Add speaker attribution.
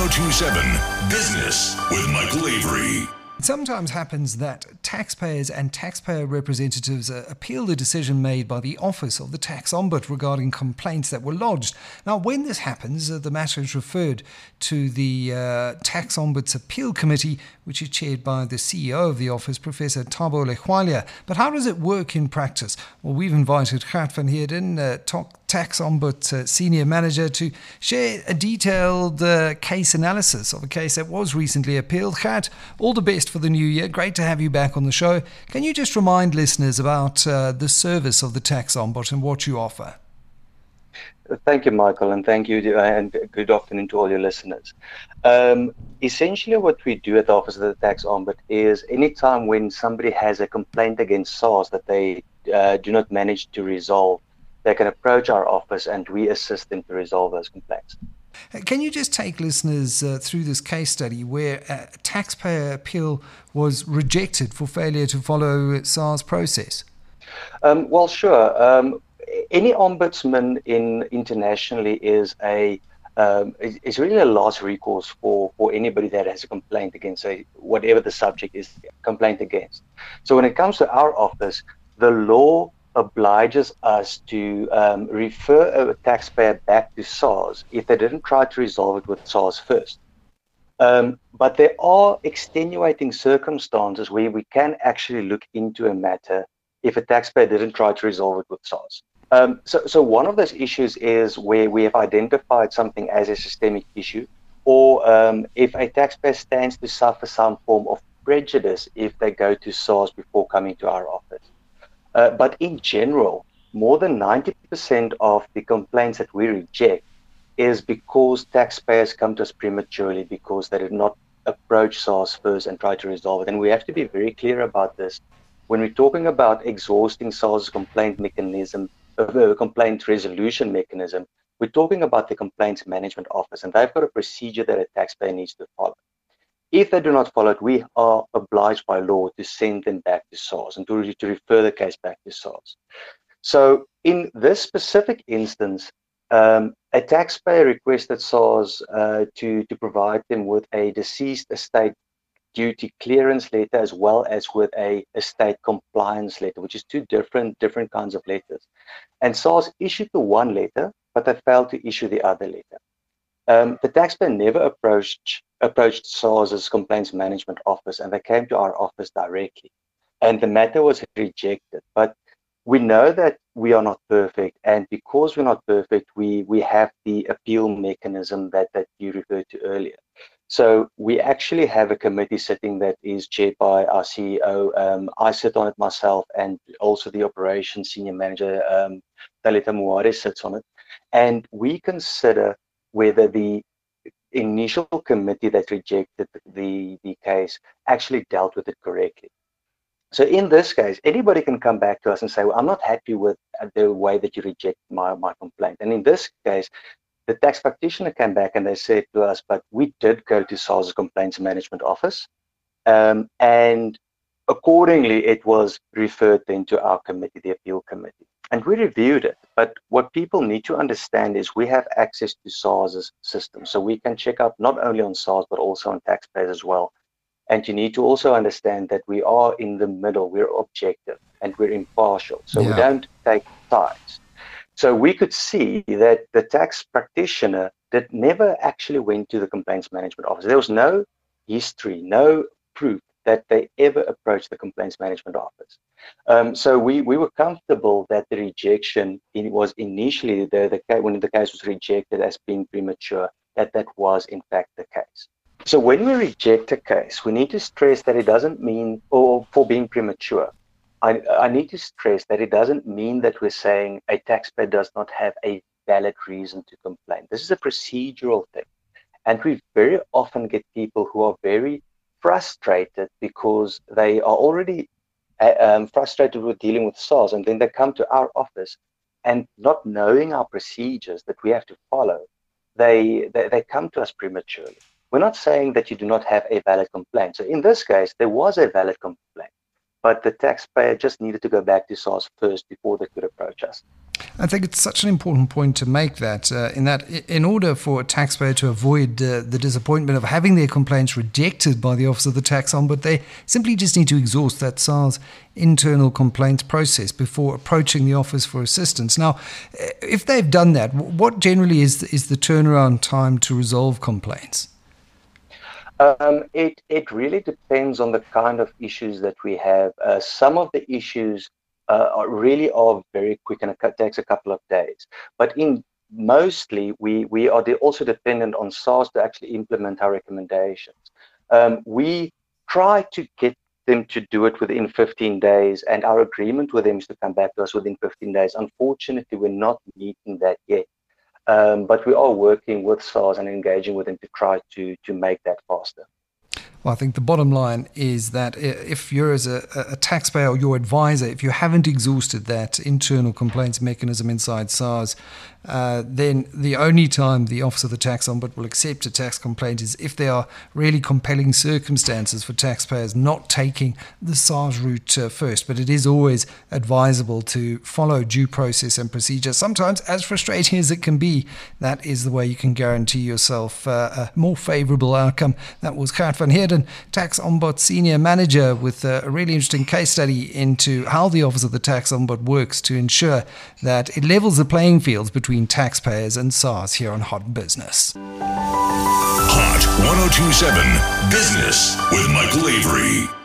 Speaker 1: 1027 Business with Michael Avery.
Speaker 2: It sometimes happens that taxpayers and taxpayer representatives appeal the decision made by the Office of the Tax Ombud regarding complaints that were lodged. Now, when this happens, the matter is referred to the Tax Ombud's Appeal Committee, which is chaired by the CEO of the office, Professor Thabo Legwalia. But how does it work in practice? Well, we've invited Gert van Heerden, Tax Ombud Senior Manager, to share a detailed case analysis of a case that was recently appealed. Gert, all the best for the new year. Great to have you back on the show. Can you just remind listeners about the service of the Tax Ombud and what you offer?
Speaker 3: Thank you, Michael, and thank you, and good afternoon to all your listeners. Essentially, what we do at the Office of the Tax Ombud is anytime when somebody has a complaint against SARS that they do not manage to resolve, they can approach our office and we assist them to resolve those complaints.
Speaker 2: Can you just take listeners through this case study where a taxpayer appeal was rejected for failure to follow SARS process?
Speaker 3: Well, sure. Any ombudsman internationally is really a last recourse for anybody that has a complaint against whatever the subject is complaint against. So when it comes to our office, the law obliges us to refer a taxpayer back to SARS if they didn't try to resolve it with SARS first. But there are extenuating circumstances where we can actually look into a matter if a taxpayer didn't try to resolve it with SARS. So one of those issues is where we have identified something as a systemic issue, or if a taxpayer stands to suffer some form of prejudice if they go to SARS before coming to our office. But in general, more than 90% of the complaints that we reject is because taxpayers come to us prematurely because they did not approach SARS first and try to resolve it. And we have to be very clear about this. When we're talking about exhausting SARS complaint mechanism, complaint resolution mechanism, we're talking about the Complaints Management Office, and they've got a procedure that a taxpayer needs to follow. If they do not follow it, we are obliged by law to send them back to SARS and to refer the case back to SARS. So in this specific instance, a taxpayer requested SARS to provide them with a deceased estate duty clearance letter as well as with a estate compliance letter, which is two different kinds of letters. And SARS issued the one letter, but they failed to issue the other letter. The taxpayer never approached SARS's Complaints Management Office, and they came to our office directly. And the matter was rejected. But we know that we are not perfect, and because we're not perfect, we have the appeal mechanism that you referred to earlier. So we actually have a committee sitting that is chaired by our CEO. I sit on it myself, and also the operations senior manager, Talita Muare, sits on it. And we consider whether the initial committee that rejected the case actually dealt with it correctly. So in this case, anybody can come back to us and say, well, I'm not happy with the way that you reject my complaint. And in this case, the tax practitioner came back and they said to us, but we did go to SARS's Complaints Management Office. And accordingly, it was referred then to our committee, the appeal committee. And we reviewed it. But what people need to understand is we have access to SARS's system. So we can check up not only on SARS, but also on taxpayers as well. And you need to also understand that we are in the middle. We're objective and we're impartial. So we don't take sides. So we could see that the tax practitioner never actually went to the Complaints Management Office. There was no history, no proof that they ever approached the Complaints Management Office. So we were comfortable that the rejection was initially, when the case was rejected as being premature, that was in fact the case. So when we reject a case, we need to stress that it doesn't mean, or for being premature, I need to stress that it doesn't mean that we're saying a taxpayer does not have a valid reason to complain. This is a procedural thing. And we very often get people who are very frustrated because they are already frustrated with dealing with SARS, and then they come to our office and not knowing our procedures that we have to follow, they come to us prematurely. We're not saying that you do not have a valid complaint. So in this case, there was a valid complaint, but the taxpayer just needed to go back to SARS first before they could approach us.
Speaker 2: I think it's such an important point to make that in order for a taxpayer to avoid the disappointment of having their complaints rejected by the Office of the Tax Ombudsman, they simply just need to exhaust that SARS internal complaints process before approaching the office for assistance. Now, if they've done that, what generally is the turnaround time to resolve complaints?
Speaker 3: It really depends on the kind of issues that we have. Some of the issues are very quick and it takes a couple of days. But mostly we are also dependent on SARS to actually implement our recommendations. We try to get them to do it within 15 days, and our agreement with them is to come back to us within 15 days. Unfortunately, we're not meeting that yet. But we are working with SARS and engaging with them to try to make that faster.
Speaker 2: Well, I think the bottom line is that if you're as a taxpayer or your advisor, if you haven't exhausted that internal complaints mechanism inside SARS, then the only time the Office of the Tax Ombudsman will accept a tax complaint is if there are really compelling circumstances for taxpayers not taking the SARS route first. But it is always advisable to follow due process and procedure. Sometimes, as frustrating as it can be, that is the way you can guarantee yourself a more favourable outcome. That was Gert van Heerden, Tax Ombudsman Senior Manager, with a really interesting case study into how the Office of the Tax Ombudsman works to ensure that it levels the playing fields between taxpayers and SARS here on Hot Business.
Speaker 1: Hot 102.7 Business with Michael Avery.